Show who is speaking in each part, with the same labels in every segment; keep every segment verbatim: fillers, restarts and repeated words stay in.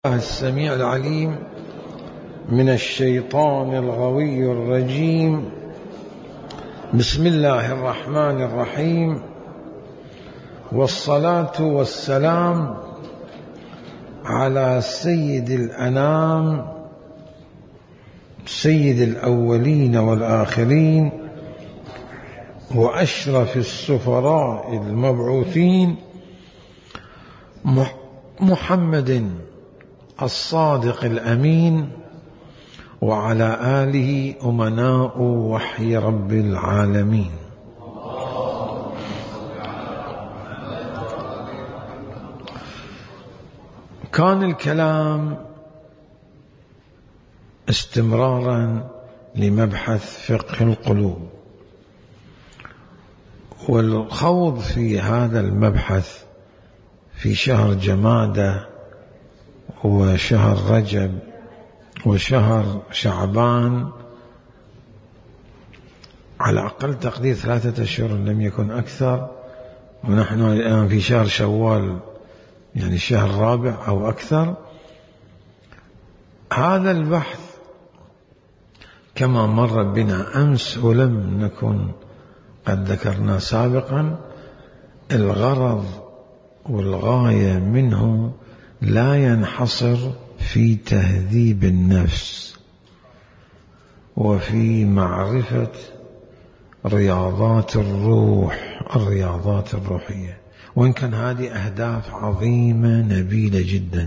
Speaker 1: السميع العليم من الشيطان الغوي الرجيم. بسم الله الرحمن الرحيم، والصلاة والسلام على سيد الأنام سيد الأولين والآخرين وأشرف السفراء المبعوثين محمد الصادق الأمين، وعلى آله أمناء وحي رب العالمين. كان الكلام استمرارا لمبحث فقه القلوب، والخوض في هذا المبحث في شهر جمادة وشهر رجب وشهر شعبان على أقل تقدير ثلاثة أشهر لم يكن أكثر، ونحن الآن في شهر شوال يعني الشهر الرابع أو أكثر. هذا البحث كما مر بنا أمس ولم نكن قد ذكرنا سابقا، الغرض والغاية منه لا ينحصر في تهذيب النفس وفي معرفة رياضات الروح الرياضات الروحية، وإن كان هذه أهداف عظيمة نبيلة جدا،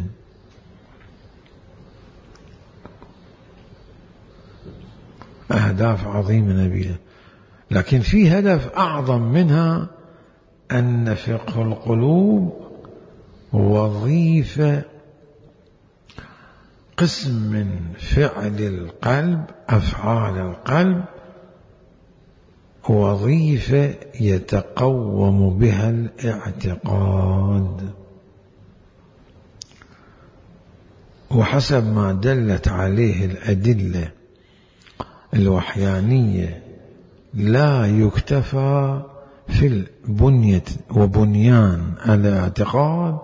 Speaker 1: أهداف عظيمة نبيلة، لكن في هدف أعظم منها، أن فقه القلوب وظيفة قسم من فعل القلب، أفعال القلب، وظيفة يتقوم بها الاعتقاد، وحسب ما دلت عليه الأدلة الوحيانية لا يكتفى في البنية وبنيان الاعتقاد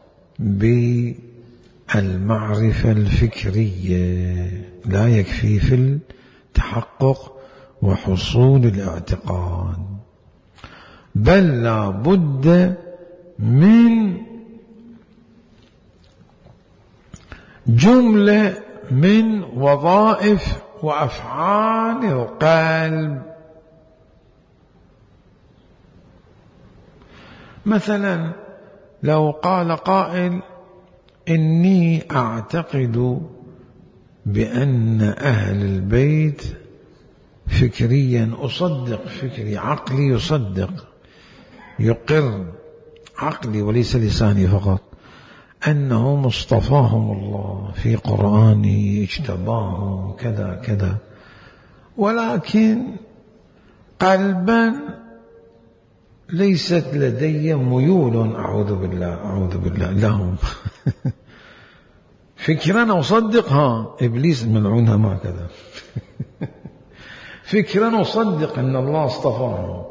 Speaker 1: بالمعرفة الفكرية، لا يكفي في التحقق وحصول الاعتقاد، بل لا بد من جملة من وظائف وأفعال القلب. مثلا لو قال قائل: إني أعتقد بأن أهل البيت فكريا، أصدق فكري، عقلي يصدق، يقر عقلي وليس لساني فقط أنه مصطفاهم الله في قرآنه، اجتباهم كذا كذا، ولكن قلبا ليست لدي ميول، أعوذ بالله أعوذ بالله لهم فكرا أصدقها، إبليس ملعونها ما كذا فكرا أصدق أن الله اصطفاهم،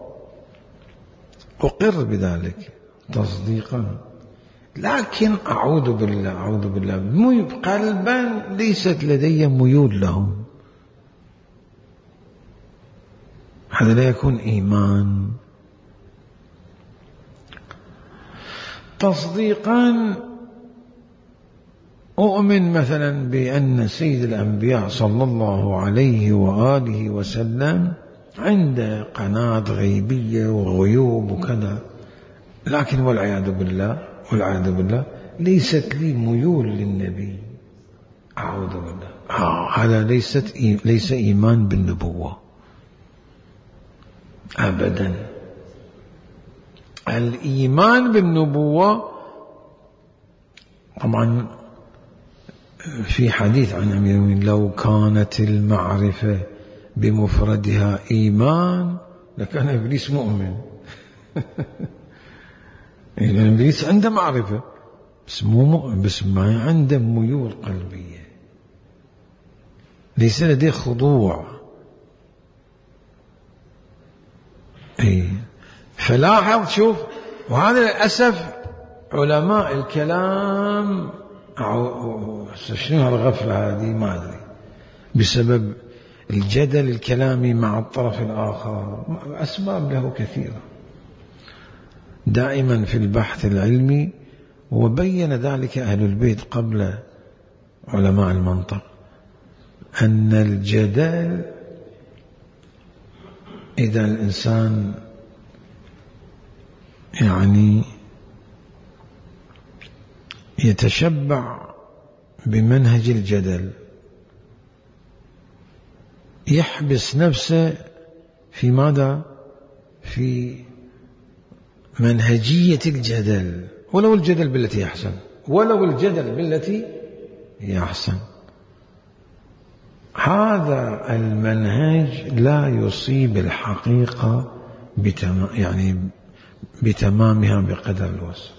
Speaker 1: أقر بذلك تصديقا، لكن أعوذ بالله أعوذ بالله قلبا ليست لدي ميول لهم، هذا لا يكون إيمان. تصديقا أؤمن مثلا بأن سيد الأنبياء صلى الله عليه وآله وسلم عنده قناة غيبية وغيوب وكذا، لكن والعياذ بالله والعياذ بالله ليست لي ميول للنبي، أعوذ بالله، آه هذا ليست ليس إيمان بالنبوة أبدا. الإيمان بالنبوة طبعا في حديث عن أمير المؤمنين: لو كانت المعرفة بمفردها إيمان لكان إبليس مؤمن يعني إبليس عنده معرفة بس مو مؤمن، بس ما عنده ميول قلبية، ليس لديه خضوع. أي فلاحظ، شوف، وهذا للأسف علماء الكلام شنو هالغفلة هذه؟ ما أدري، بسبب الجدل الكلامي مع الطرف الآخر، أسباب له كثيرة. دائما في البحث العلمي، وبين ذلك أهل البيت قبل علماء المنطق، أن الجدل إذا الإنسان يعني يتشبع بمنهج الجدل يحبس نفسه في ماذا؟ في منهجية الجدل، ولو الجدل بالتي أحسن، ولو الجدل بالتي هي أحسن. هذا المنهج لا يصيب الحقيقة بتمام، يعني بتمامها بقدر الوصف.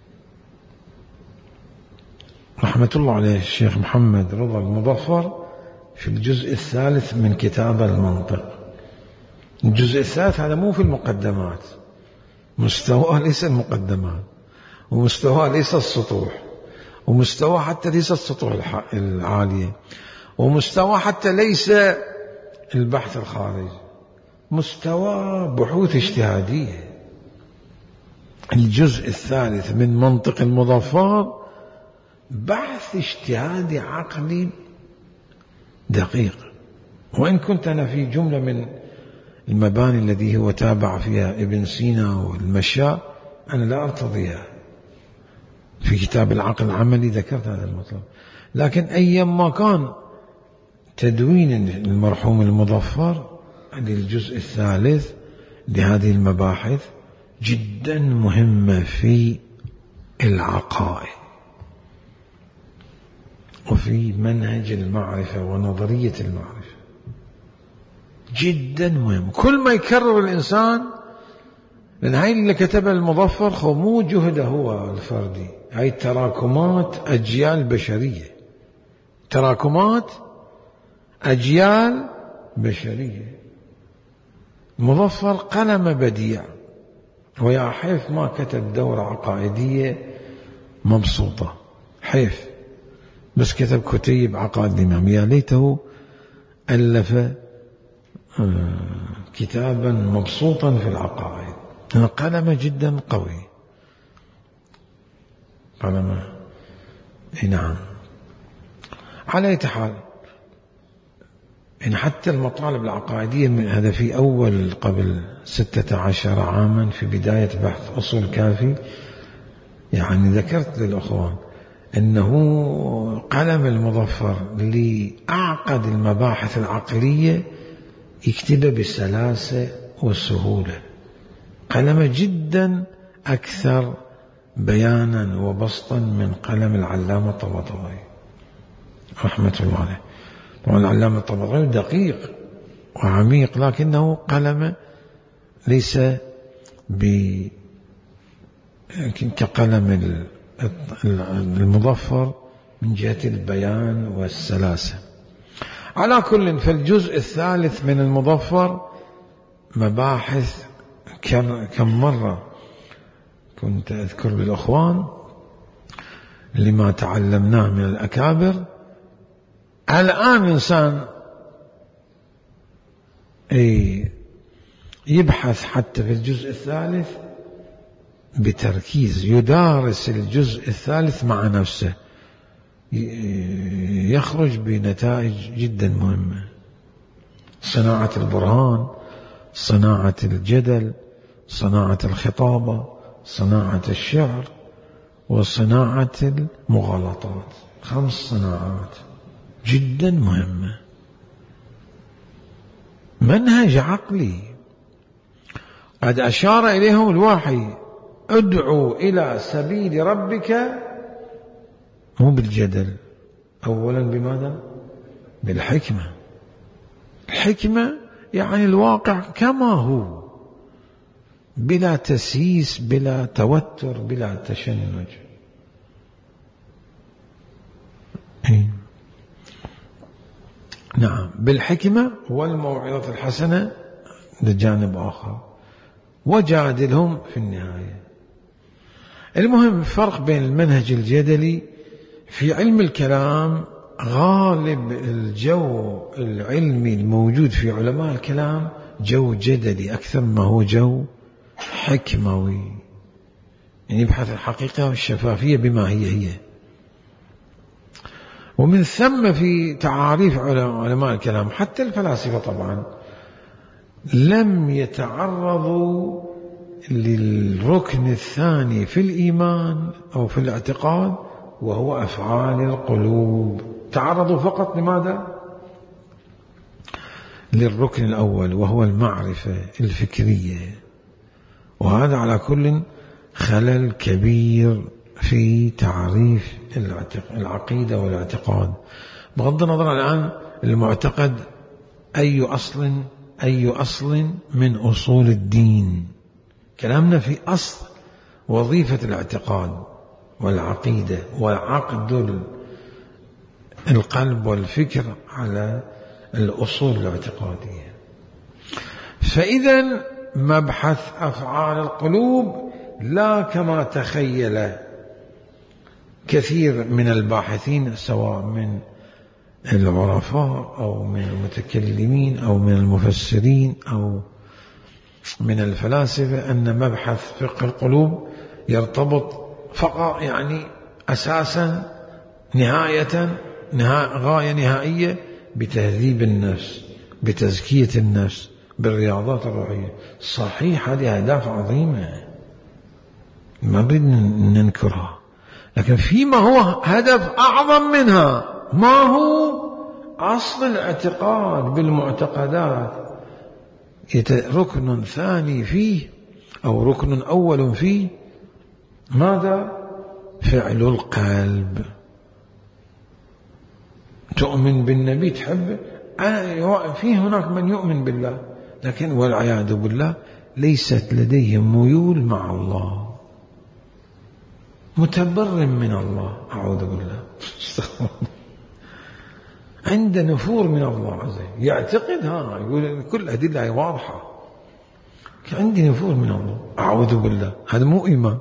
Speaker 1: رحمة الله عليه الشيخ محمد رضا المظفر في الجزء الثالث من كتاب المنطق. الجزء الثالث هذا مو في المقدمات، مستوى ليس المقدمات، ومستوى ليس السطوح، ومستوى حتى ليس السطوح العالية، ومستوى حتى ليس البحث الخارجي، مستوى بحوث اجتهادية. الجزء الثالث من منطق المظفر بحث اجتهادي عقلي دقيق. وإن كنت أنا في جملة من المباني التي هو تابع فيها ابن سينا والمشاء أنا لا أرتضيها، في كتاب العقل العملي ذكرت هذا المطلب، لكن أيما كان تدوين المرحوم المظفر للجزء الثالث لهذه المباحث جدا مهمة في العقائد وفي منهج المعرفة ونظرية المعرفة، جدا مهم. كل ما يكرر الإنسان، لأن هاي اللي كتبها المظفر هو مو جهده هو الفردي، هاي تراكمات أجيال بشرية، تراكمات أجيال بشرية. المظفر قلم بديع، ويا حيف ما كتب دورة عقائدية مبسوطة، حيف بس كتب كتيب عقائد الإمام. يا ليته ألف كتابا مبسوطا في العقائد، قلم جدا قوي، قلم. نعم. على أي حال، إن حتى المطالب العقائدية من هذا في أول قبل ستة عشر عاما في بداية بحث أصول كافي، يعني ذكرت للأخوان أنه قلم المظفر لأعقد المباحث العقلية يكتبه بسلاسة وسهولة، قلم جدا أكثر بيانا وبسطا من قلم العلامة الطباطبائي رحمة الله عليه. طبعا العلامة الطباطبائي دقيق وعميق، لكنه قلم ليس ب كقلم المظفر من جهة البيان والسلاسة. على كل، فالجزء الثالث من المظفر مباحث كم مرة كنت أذكر للأخوان لما تعلمناه من الأكابر. الآن إنسان يبحث حتى في الجزء الثالث بتركيز، يدارس الجزء الثالث مع نفسه، يخرج بنتائج جدا مهمة. صناعة البرهان، صناعة الجدل، صناعة الخطابة، صناعة الشعر، وصناعة المغالطات، خمس صناعات جدا مهمة. منهج عقلي قد أشار إليهم الوحي: ادعوا إلى سبيل ربك، مو بالجدل، أولا بماذا؟ بالحكمة. الحكمة يعني الواقع كما هو، بلا تسييس، بلا توتر، بلا تشنج. نعم، بالحكمة والموعظة الحسنة لجانب آخر، وجادلهم في النهاية. المهم الفرق بين المنهج الجدلي في علم الكلام غالب الجو العلمي الموجود في علماء الكلام جو جدلي أكثر ما هو جو حكموي، يعني يبحث الحقيقة والشفافية بما هي هي. ومن ثم في تعاريف علماء الكلام حتى الفلاسفة طبعا لم يتعرضوا للركن الثاني في الإيمان أو في الاعتقاد وهو أفعال القلوب، تعرضوا فقط لماذا؟ للركن الأول وهو المعرفة الفكرية، وهذا على كل خلل كبير في تعريف العقيدة والاعتقاد. بغض النظر الآن المعتقد أي أصل أي أصل من أصول الدين، كلامنا في أصل وظيفة الاعتقاد والعقيدة وعقد القلب والفكر على الأصول الاعتقادية. فإذا مبحث أفعال القلوب لا كما تخيل كثير من الباحثين سواء من العرفاء أو من المتكلمين أو من المفسرين أو من الفلاسفة أن مبحث فقه القلوب يرتبط فقط يعني أساسا نهاية نها غاية نهائية بتهذيب النفس، بتزكية النفس، بالرياضات الروحية. صحيح هذه أهداف عظيمة ما نريد ننكرها، لكن فيما هو هدف أعظم منها ما هو أصل الاعتقاد بالمعتقدات، ركن ثاني فيه أو ركن أول فيه ماذا؟ فعل القلب. تؤمن بالنبي تحب، في هناك من يؤمن بالله لكن والعياذ بالله ليست لديهم ميول مع الله، متبرم من الله، أعوذ بالله عند نفور من الله عز وجل، يعتقد ها يقول كل أدلة واضحة، عندي نفور من الله، أعوذ بالله، هذا مو إيمان.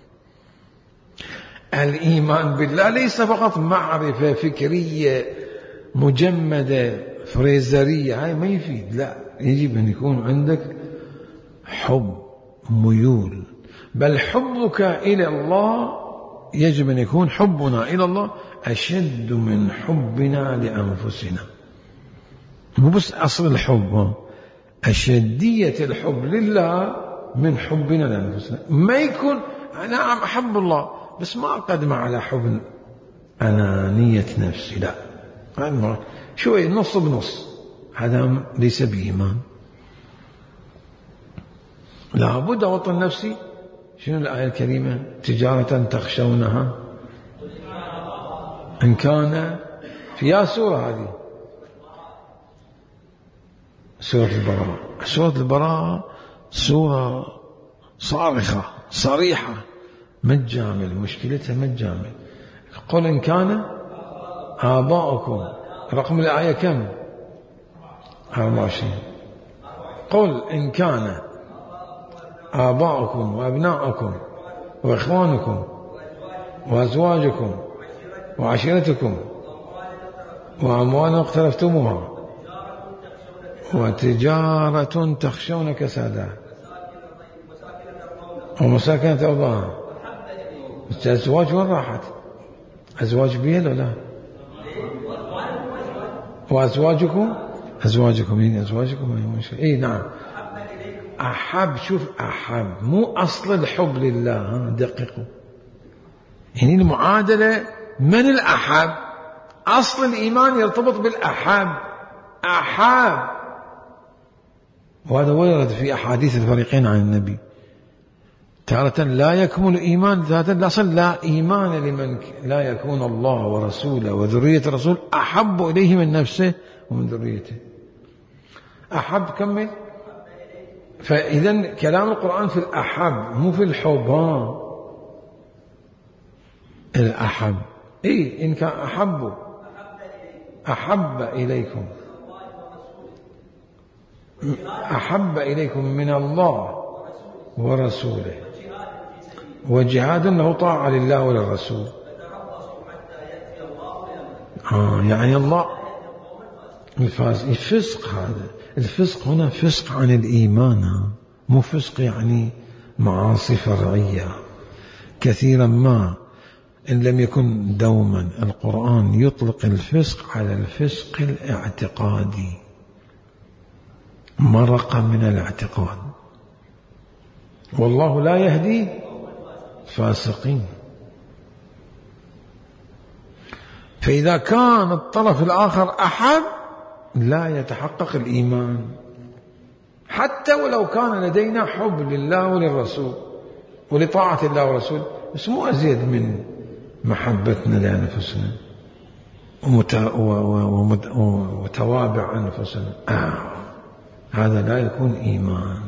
Speaker 1: الإيمان بالله ليس فقط معرفة فكرية مجمدة فريزرية، هاي ما يفيد، لا، يجب أن يكون عندك حب، ميول، بل حبك إلى الله يجب أن يكون حبنا إلى الله أشد من حبنا لأنفسنا. مو بس أصل الحب، أشدية الحب لله من حبنا لأنفسنا. ما يكون أنا أحب الله بس ما أقدم على حب أنانية نفسي، لا، شوي نص بنص، هذا ليس بإيمان. لابد أوطن نفسي. شنو الآية الكريمة؟ تجارة تخشونها إن كان في سورة، هذه سورة البراءة. سورة البراءة سورة صارخة صريحة، ما تجامل، مشكلتها ما تجامل. قل إن كان آباؤكم، رقم الآية كم؟ أربعة وعشرين. قل إن كان آباؤكم وأبناؤكم وإخوانكم وأزواجكم وعشيرتكم وأموال اقترفتموها وتجارة تخشون كسادها ومساكن ترضاها. الأزواج وين راحت؟ أزواج بيد ولا؟ وأزواجكم أزواجكم مين أزواجكم؟ إيه نعم. أحب، شوف أحب مو أصل الحب لله، دققوا، يعني المعادلة من الأحب؟ أصل الإيمان يرتبط بالأحب، أحب، وهذا ورد في أحاديث الفريقين عن النبي. تارة لا يكمل إيمان، تارة لا أصل لا إيمان لمن لا يكون الله ورسوله وذرية الرسول أحب إليه من نفسه ومن ذريته. أحب كمل. فإذا كلام القرآن في الأحب مو في الحب، ها الأحب. إيه إن كان أحب أحب إليكم أحب إليكم من الله ورسوله وجهاد له طاعة لله وللرسول آه يعني الله الفسق، هذا الفسق هنا فسق عن الإيمان، مو فسق يعني معاصي فرعية. كثيرا ما إن لم يكن دوما القرآن يطلق الفسق على الفسق الاعتقادي، مرق من الاعتقاد، والله لا يهدي فاسقين. فإذا كان الطرف الآخر أحد لا يتحقق الإيمان، حتى ولو كان لدينا حب لله وللرسول ولطاعة الله ورسوله، بس مو أزيد من محبتنا لأنفسنا وتوابع أنفسنا، آه هذا لا يكون إيمان.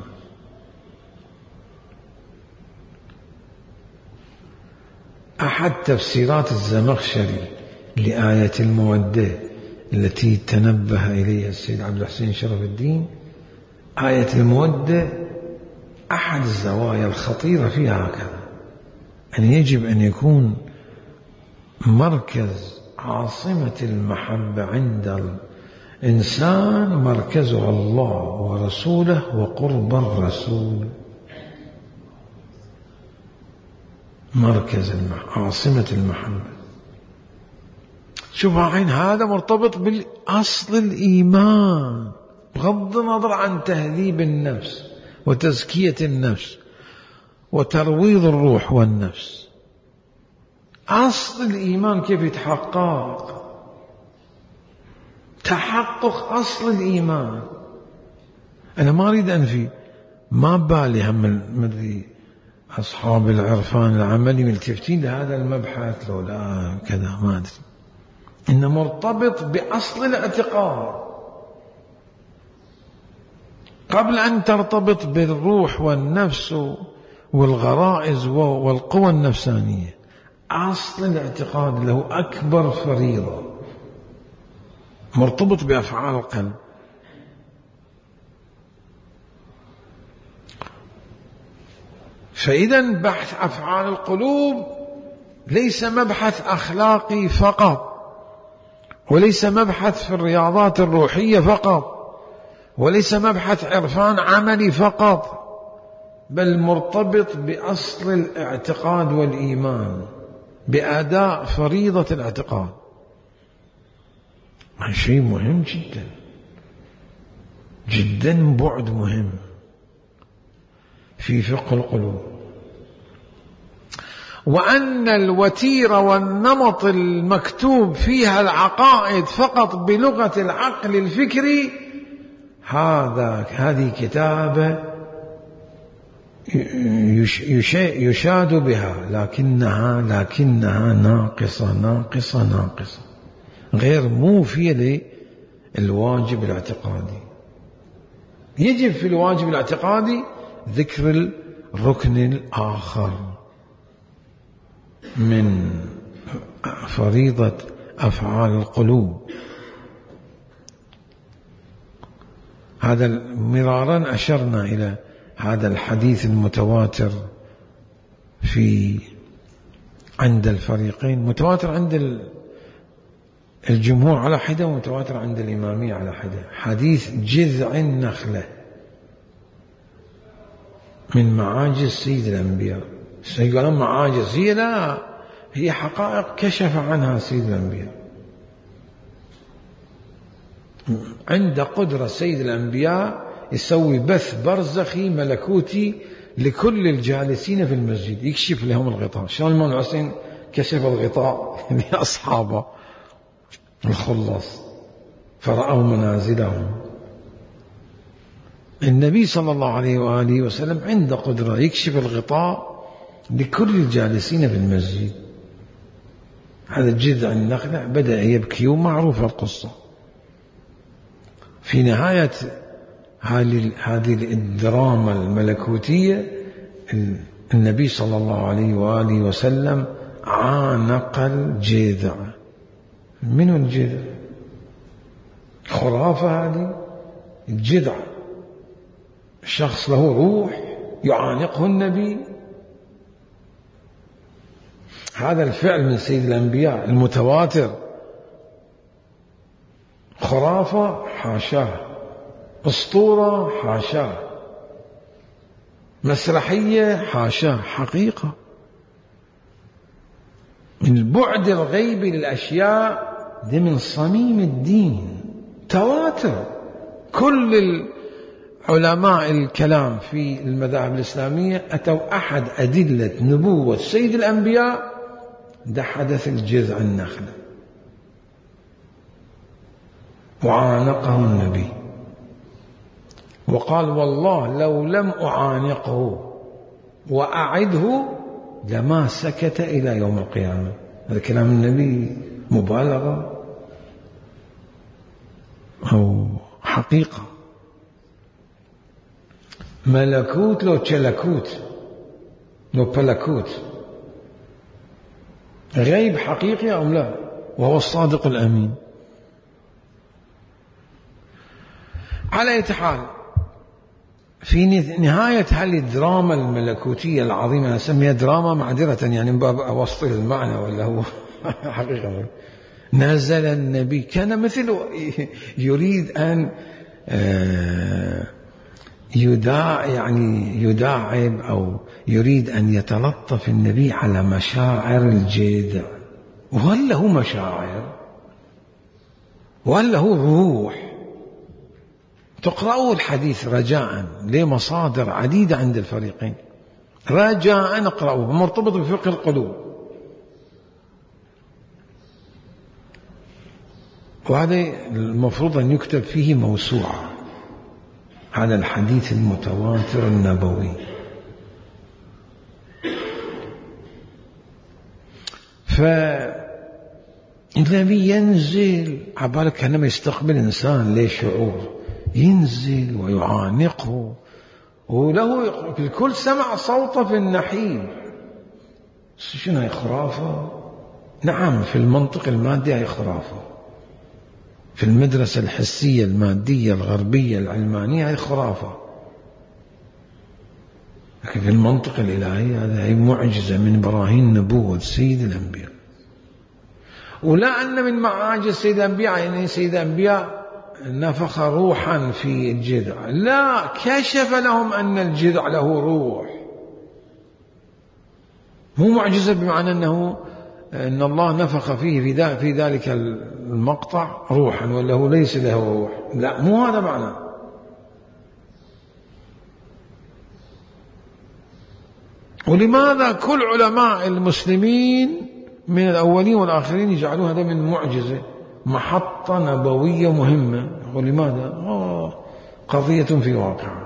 Speaker 1: أحد تفسيرات الزمخشري لآية المودة التي تنبه إليها السيد عبد الحسين شرف الدين، آية المودة أحد الزوايا الخطيرة فيها هكذا، أن يجب أن يكون مركز عاصمة المحبة عند الإنسان مركزه الله ورسوله وقرب الرسول، مركز المح... عاصمة المحبة. شوف عين هذا مرتبط بالأصل الإيمان، بغض النظر عن تهذيب النفس وتزكية النفس وترويض الروح والنفس. أصل الإيمان كيف يتحقق؟ تحقق أصل الإيمان. أنا ما أريد أنفي، ما بالي هم مدري أصحاب العرفان العملي ملتفتين لهذا المبحث لو لا كذا، ما أدري، إنه مرتبط بأصل الاعتقاد قبل أن ترتبط بالروح والنفس والغرائز والقوى النفسانية. أصل الاعتقاد له أكبر فريضة مرتبط بأفعال القلب. فإذا بحث أفعال القلوب ليس مبحث أخلاقي فقط، وليس مبحث في الرياضات الروحية فقط، وليس مبحث عرفان عملي فقط، بل مرتبط بأصل الاعتقاد والإيمان، بأداء فريضة الاعتقاد. شيء مهم جدا جدا، بعد مهم في فقه القلوب. وأن الوتيرة والنمط المكتوب فيها العقائد فقط بلغة العقل الفكري، هذا هذه كتابة يشاد بها، لكنها لكنها ناقصة ناقصة ناقصة، غير موفية للواجب الاعتقادي. يجب في الواجب الاعتقادي ذكر الركن الآخر من فريضة أفعال القلوب. هذا مرارا أشرنا إلى هذا الحديث المتواتر في عند الفريقين، متواتر عند الجمهور على حدة ومتواتر عند الإمامية على حدة، حديث جذع النخلة من معاجز سيد الأنبياء. يقولون معاجز، هي لا، هي حقائق كشف عنها سيد الأنبياء. عند قدرة سيد الأنبياء يسوي بث برزخي ملكوتي لكل الجالسين في المسجد، يكشف لهم الغطاء. شلون الإمام الحسين كشف الغطاء لأصحابه الخلص فرأوا منازلهم. النبي صلى الله عليه وآله وسلم عنده قدرة يكشف الغطاء لكل الجالسين في المسجد. هذا الجذع النخلة بدأ يبكي، ومعروفة القصة. في نهاية هذه الدراما الملكوتية النبي صلى الله عليه وآله وسلم عانق الجذع. من الجذع؟ خرافة هذه. الجذع شخص له روح يعانقه النبي. هذا الفعل من سيد الأنبياء المتواتر خرافة حاشاه، أسطورة حاشاه، مسرحية حاشاه، حقيقة. من البعد الغيبي للأشياء دي من صميم الدين، تواتر. كل علماء الكلام في المذاهب الإسلامية أتوا أحد أدلة نبوة سيد الأنبياء ده حدث الجذع النخلة، وعانقه النبي وقال والله لو لم أعانقه وأعده لما سكت إلى يوم القيامة. هذا كلام النبي مبالغة أو حقيقة؟ ملكوت لو تشلكوت لو بلكوت، غيب حقيقي أم لا؟ وهو الصادق الأمين. على أي حال، في نهاية هذه الدراما الملكوتية العظيمة، أنا أسميها دراما معذرة يعني من باب أوصل المعنى ولا هو حقيقة، نزل النبي كان مثل يريد أن يداع يعني يداعب أو يريد أن يتلطف النبي على مشاعر الجذع. وهل له مشاعر؟ وهل له روح؟ تقرأوا الحديث رجاء لمصادر عديدة عند الفريقين، رجاء اقرأوه، مرتبط بفقه القلوب. وهذا المفروض أن يكتب فيه موسوعة على الحديث المتواتر النبوي. فالنبي ينزل عبالك كأنما يستقبل إنسان له شعور، ينزل ويعانقه، وله الكل سمع صوته في النحيب. شنو هي خرافة؟ نعم، في المنطق المادي هي خرافة، في المدرسة الحسية المادية الغربية العلمانية هي خرافة، لكن في المنطق الإلهي هذا هي معجزة من براهين نبوة سيد الأنبياء. ولا أن من معاجز سيد الأنبياء يعني سيد الأنبياء نفخ روحا في الجذع، لا، كشف لهم أن الجذع له روح. مو معجزة بمعنى أنه أن الله نفخ فيه في ذلك المقطع روحا ولا هو ليس له روح، لا، مو هذا معنى. ولماذا كل علماء المسلمين من الأولين والآخرين يجعلون هذا من معجزة، محطة نبوية مهمة؟ ولماذا؟ آه قضية في واقع.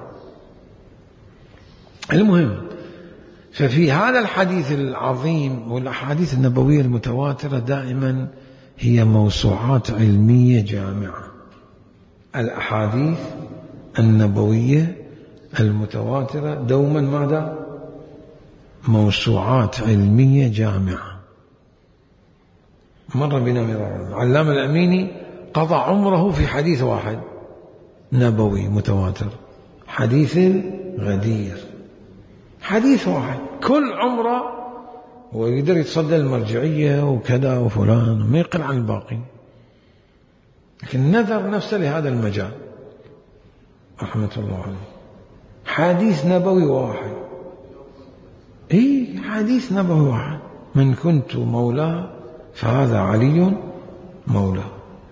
Speaker 1: المهم، ففي هذا الحديث العظيم والأحاديث النبوية المتواترة دائما هي موسوعات علمية جامعة. الأحاديث النبوية المتواترة دوما ماذا؟ موسوعات علمية جامعة. مر بنا مرارا علامة الأميني قضى عمره في حديث واحد نبوي متواتر، حديث الغدير، حديث واحد كل عمره، ويقدر يتصدى المرجعية وكذا وفلان، ما يقل عن الباقي، لكن نذر نفسه لهذا المجال رحمة الله عليه. حديث نبوي واحد، إيه حديث نبوي واحد، من كنت مولاه فهذا علي مولاه.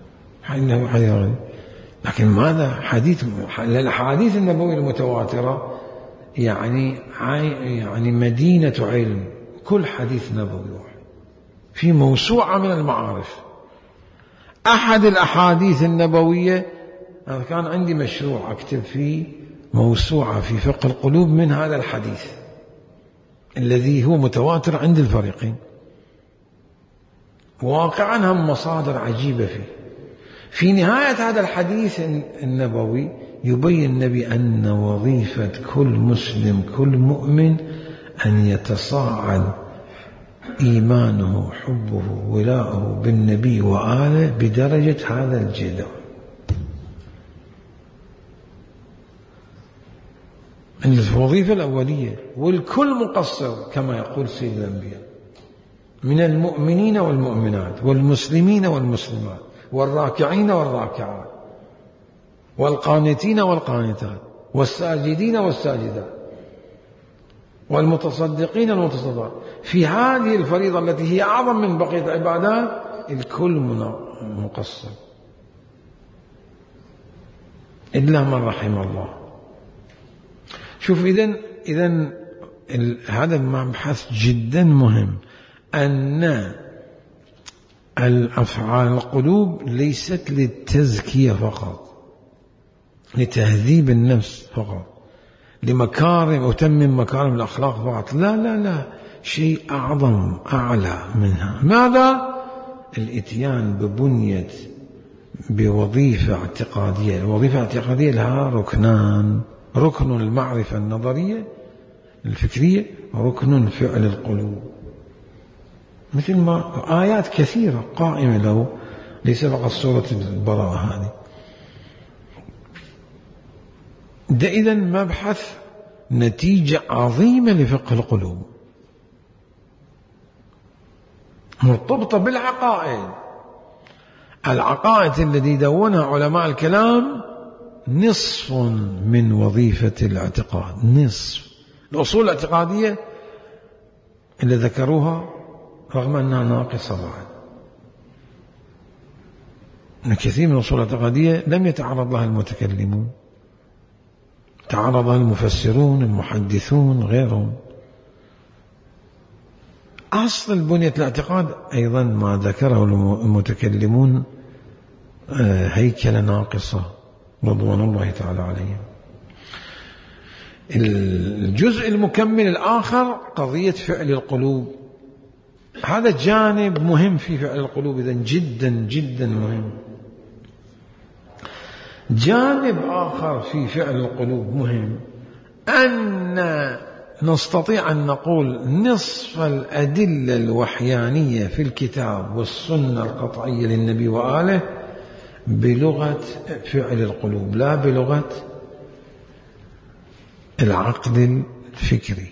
Speaker 1: لكن ماذا حديث؟ الأحاديث النبوية المتواترة يعني يعني مدينة علم، كل حديث نبوي واحد في موسوعة من المعارف. أحد الأحاديث النبوية، أنا كان عندي مشروع أكتب فيه موسوعة في فقه القلوب من هذا الحديث الذي هو متواتر عند الفريقين، واقعا هم مصادر عجيبة فيه. في نهاية هذا الحديث النبوي يبين النبي أن وظيفة كل مسلم كل مؤمن أن يتصاعد إيمانه حبه ولاؤه بالنبي وآله بدرجة هذا الجذع. الوظيفة الأولية، والكل مقصر كما يقول سيد الأنبياء، من المؤمنين والمؤمنات والمسلمين والمسلمات والراكعين والراكعات والقانتين والقانتات والساجدين والساجدات والمتصدقين والمتصدقات. في هذه الفريضة التي هي أعظم من بقية العبادات الكل مقصر إلا من رحم الله. شوف إذن إذن هذا مبحث جدا مهم، أن الأفعال القلوب ليست للتزكية فقط، لتهذيب النفس فقط، لمكارم وتمم مكارم الأخلاق فقط، لا لا لا، شيء أعظم أعلى منها. ماذا؟ الإتيان ببنية بوظيفة اعتقادية. الوظيفة الاعتقادية لها ركنان: ركن المعرفة النظرية الفكرية، وركن فعل القلوب. مثل ما آيات كثيرة قائمة له، ليس فقط سورة البراءة هذه. ده إذن مبحث نتيجة عظيمة لفقه القلوب، مرتبطة بالعقائد. العقائد الذي دونها علماء الكلام نصف من وظيفة الاعتقاد، نصف. الأصول الاعتقادية اللي ذكروها رغم أنها ناقصة بعد، كثير من الأصول الاعتقادية لم يتعرض لها المتكلمون، تعرض لها المفسرون المحدثون غيرهم. أصل بنية الاعتقاد أيضا ما ذكره المتكلمون هيكلة ناقصة رضوان الله تعالى عليهم. الجزء المكمل الآخر قضية فعل القلوب، هذا جانب مهم في فعل القلوب، إذن جدا جدا مهم. جانب آخر في فعل القلوب مهم، أن نستطيع أن نقول نصف الأدلة الوحيانية في الكتاب والسنة القطعية للنبي وآله بلغة فعل القلوب، لا بلغة العقل الفكري،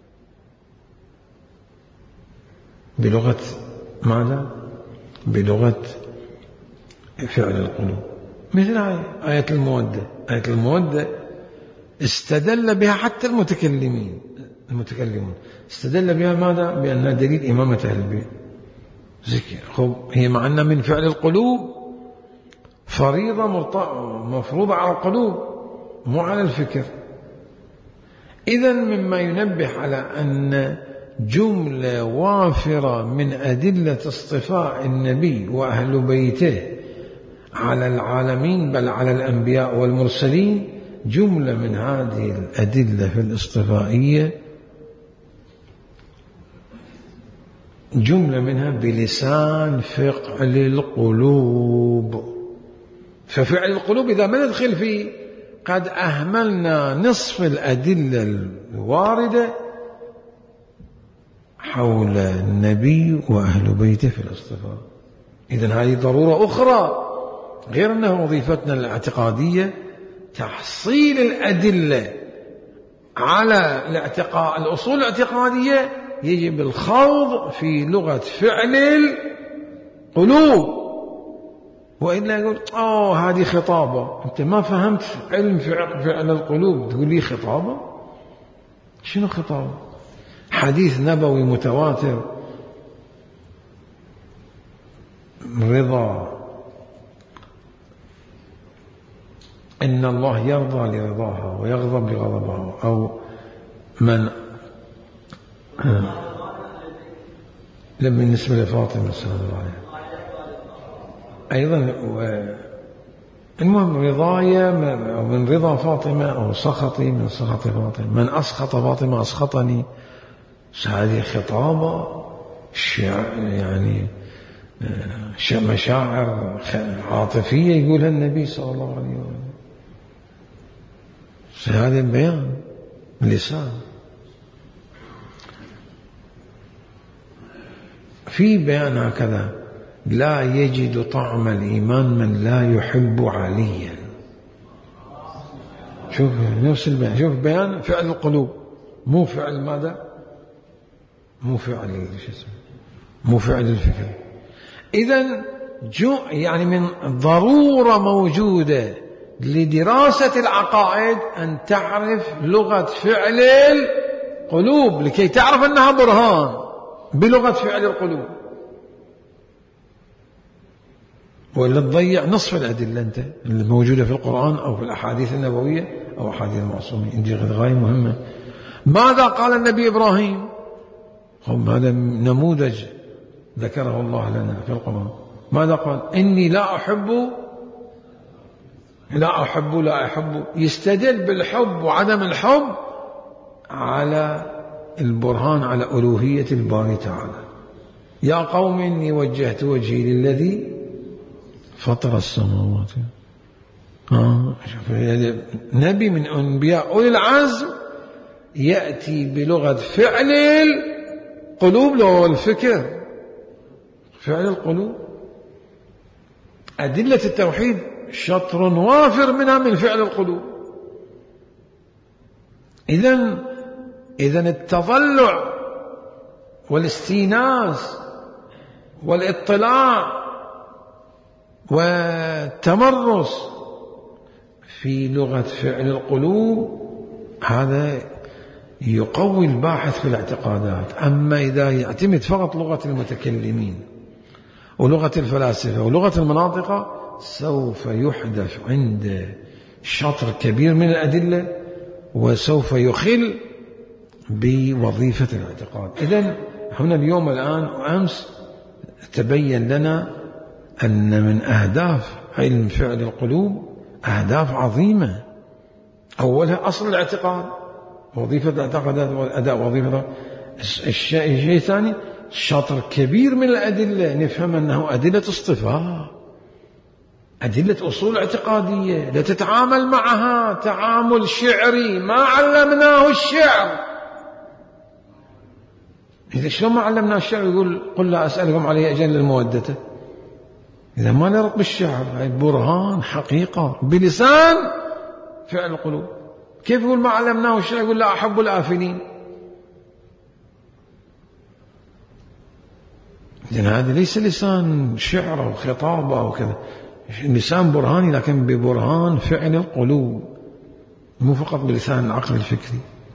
Speaker 1: بلغة ماذا؟ بلغة فعل القلوب. مثل آية المودة. آية المودة استدل بها حتى المتكلمين المتكلمون استدل بها ماذا؟ بأنها دليل إمامة أهل البيت. خب هي معنا من فعل القلوب، فريضة مفروضة على القلوب مو على الفكر. إذن مما ينبه على أن جملة وافرة من أدلة اصطفاء النبي وأهل بيته على العالمين بل على الأنبياء والمرسلين، جملة من هذه الأدلة في الاصطفائية جملة منها بلسان فعل القلوب. ففعل القلوب إذا ما ندخل فيه قد أهملنا نصف الأدلة الواردة حول النبي وأهل بيته في الاصطفاء. إذن هذه ضرورة أخرى غير أنها وظيفتنا الاعتقادية، تحصيل الأدلة على الاعتقاد الأصول الاعتقادية يجب الخوض في لغة فعل القلوب، وإلا يقول أوه هذه خطابة. أنت ما فهمت علم فعل القلوب تقول لي خطابة؟ شنو خطابة؟ حديث نبوي متواتر، رضا، إن الله يرضى لرضاها ويغضب لغضبها، أو من لم بالنسبة لفاطمة صلى الله عليه وسلم أيضا. المهم رضايا من رضا فاطمة أو سخطي من سخط فاطمة، من أسخط فاطمة أسخطني. هذه خطابة يعني مشاعر عاطفية يقولها النبي صلى الله عليه وسلم. هذا البيان لسان. في بيان هكذا: لا يجد طعم الإيمان من لا يحب عليا. شوف نفس البيان، شوف بيان فعل القلوب، مو فعل ماذا؟ مو فعل شو اسمه، مو فعل الفكر. إذن يعني من ضرورة موجودة لدراسة العقائد أن تعرف لغة فعل القلوب لكي تعرف أنها برهان بلغة فعل القلوب، وإلا تضيع نصف الأدلة أنت الموجودة في القرآن أو في الأحاديث النبوية أو أحاديث المعصومين. دي غاية مهمة. ماذا قال النبي إبراهيم؟ هذا نموذج ذكره الله لنا في القرآن. ماذا قال؟ إني لا أحب لا أحب لا أحب يستدل بالحب وعدم الحب على البرهان على ألوهية الباري تعالى. يا قوم إني وجهت وجهي للذي فطر السماوات. آه. نبي من أنبياء أولي العزم يأتي بلغة فعل القلوب لو الفكر فعل القلوب. أدلة التوحيد شطر وافر منها من فعل القلوب. إذن إذن التضلع والاستيناس والاطلاع والتمرس في لغة فعل القلوب هذا يقوي الباحث في الاعتقادات. أما إذا يعتمد فقط لغة المتكلمين ولغة الفلاسفة ولغة المناطق سوف يحدث عنده شطر كبير من الأدلة وسوف يخل بوظيفة الاعتقاد. إذن هنا اليوم الآن وأمس تبين لنا أن من أهداف علم فعل القلوب أهداف عظيمة. أولها أصل الاعتقاد، وظيفة الاعتقادات والأداء وظيفة. الشيء الثاني شطر كبير من الأدلة نفهم أنه أدلة اصطفاء، أدلة أصول اعتقادية لا تتعامل معها تعامل شعري. ما علمناه الشعر. إذا شلون ما علمناه الشعر؟ يقول قل لا أسألكم عليه أجر للمودة. إذا ما نرق بالشعر هاي برهان حقيقة بلسان فعل القلوب. كيف يقول ما علمناه الشعر؟ يقول لا أحب الآفلين. إذن هذا ليس لسان شعر أو خطابة أو كذا، لسان برهاني لكن ببرهان فعل القلوب مو فقط بلسان العقل الفكري.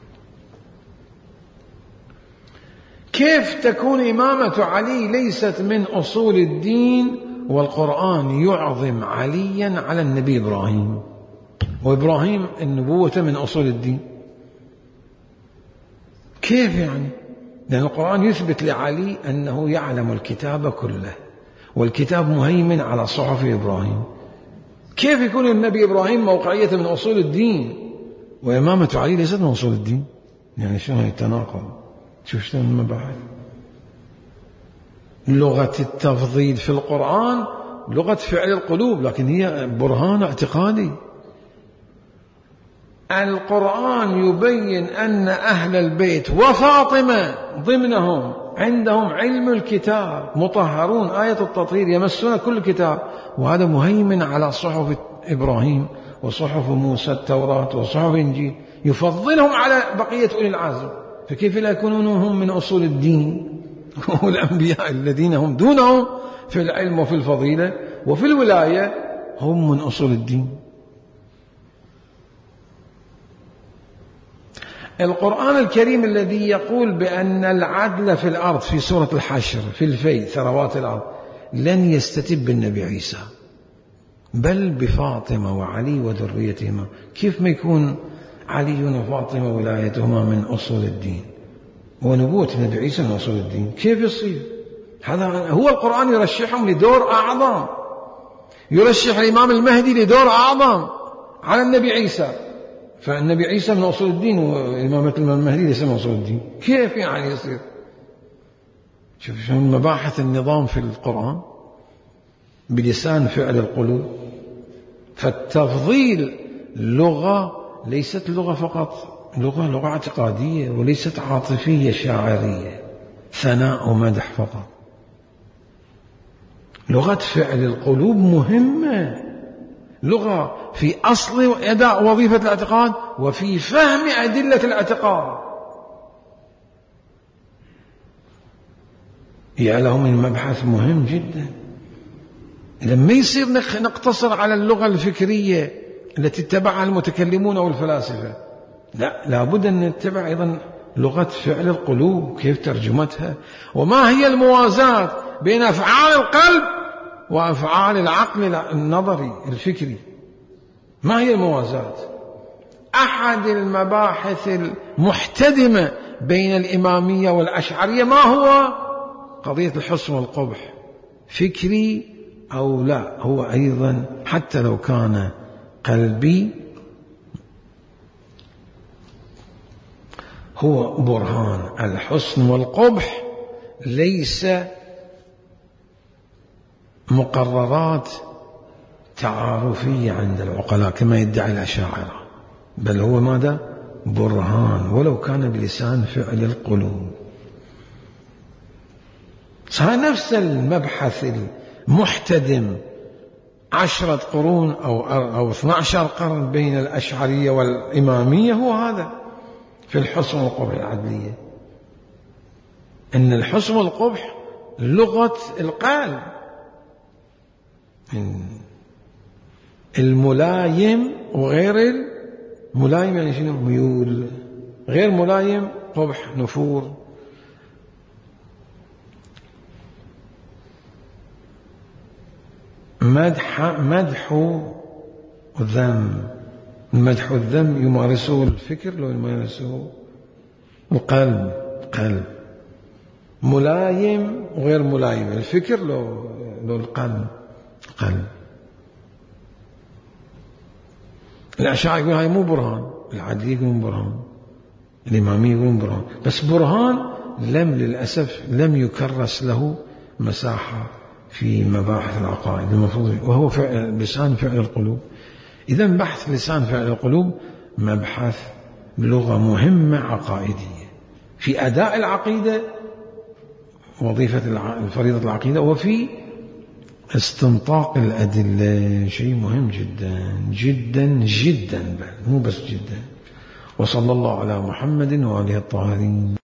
Speaker 1: كيف تكون إمامة علي ليست من أصول الدين والقرآن يعظم عليا على النبي إبراهيم، وإبراهيم النبوة من أصول الدين؟ كيف يعني؟ لأن القرآن يثبت لعلي أنه يعلم الكتاب كله والكتاب مهيمن على صحف إبراهيم. كيف يكون النبي إبراهيم موقعية من أصول الدين وإمامة علي ليست من أصول الدين؟ يعني شنو يتناقض؟ شوف شلون المباحث. لغة التفضيل في القرآن لغة فعل القلوب لكن هي برهان اعتقادي. القرآن يبين أن أهل البيت وفاطمة ضمنهم عندهم علم الكتاب مطهرون، آية التطهير يمسون كل الكتاب، وهذا مهيمن على صحف إبراهيم وصحف موسى التوراة وصحف إنجيل، يفضلهم على بقية أولي العزم. فكيف لا يكونون هم من أصول الدين والأنبياء الذين هم دونهم في العلم وفي الفضيلة وفي الولاية هم من أصول الدين؟ القرآن الكريم الذي يقول بأن العدل في الأرض في سورة الحشر في الفيء ثروات الأرض لن يستتب بالنبي عيسى بل بفاطمة وعلي وذريتهما. كيف ما يكون علي وفاطمة ولايتهما من أصول الدين ونبوة النبي عيسى من أصول الدين؟ كيف يصير هذا؟ هو القرآن يرشحهم لدور أعظم، يرشح الإمام المهدي لدور أعظم على النبي عيسى، فالنبي عيسى من أصول الدين وإمامة الإمام المهدي ليس من أصول الدين. كيف يعني يصير؟ شوف شو مباحث النظام في القرآن بلسان فعل القلوب. فالتفضيل لغة ليست لغة فقط، لغة لغة اعتقادية وليست عاطفية شاعرية ثناء ومدح فقط. لغة فعل القلوب مهمة، لغة في أصل أداء وظيفة الاعتقاد وفي فهم أدلة الاعتقاد. يا له من مبحث مهم جدا. إذا ما يصير نقتصر على اللغة الفكرية التي اتبعها المتكلمون أو الفلاسفة، لا، لابد أن نتبع أيضا لغة فعل القلوب، كيف ترجمتها، وما هي الموازاة بين أفعال القلب وأفعال العقل النظري الفكري، ما هي الموازاة؟ أحد المباحث المحتدمة بين الإمامية والأشعرية ما هو؟ قضية الحسن والقبح، فكري أو لا، هو أيضا حتى لو كان قلبي هو برهان. الحسن والقبح ليس مقررات تعارفية عند العقلاء كما يدعي الأشاعرة، بل هو ماذا؟ برهان، ولو كان بلسان فعل القلوب. صار نفس المبحث المحتدم عشرة قرون أو أو اثنى عشر قرن بين الأشعرية والإمامية هو هذا في الحسن والقبح العدلية، أن الحسن والقبح لغة القلب، الملايم وغير الملايم، يعني شنو؟ ميول، غير ملايم قبح نفور. مدح مدح وذم، المدح والذم يمارسه الفكر لو يمارسه القلب، قلب ملايم وغير ملايم، الفكر لو لو القلب، قلب. الأشاعرة يقولون هاي مو برهان، العدلية يقولون برهان، الإمامية يقولون برهان، بس برهان لم للأسف لم يكرس له مساحة في مباحث العقائد المفروض، وهو فعل لسان فعل القلوب. إذا بحث لسان فعل القلوب مبحث لغة مهمة عقائدية في أداء العقيدة، وظيفة الفريضة العقيدة، وفي استنطاق الأدلة، شيء مهم جدا جدا جدا، بل مو بس جدا. وصلى الله على محمد وآله الطاهرين.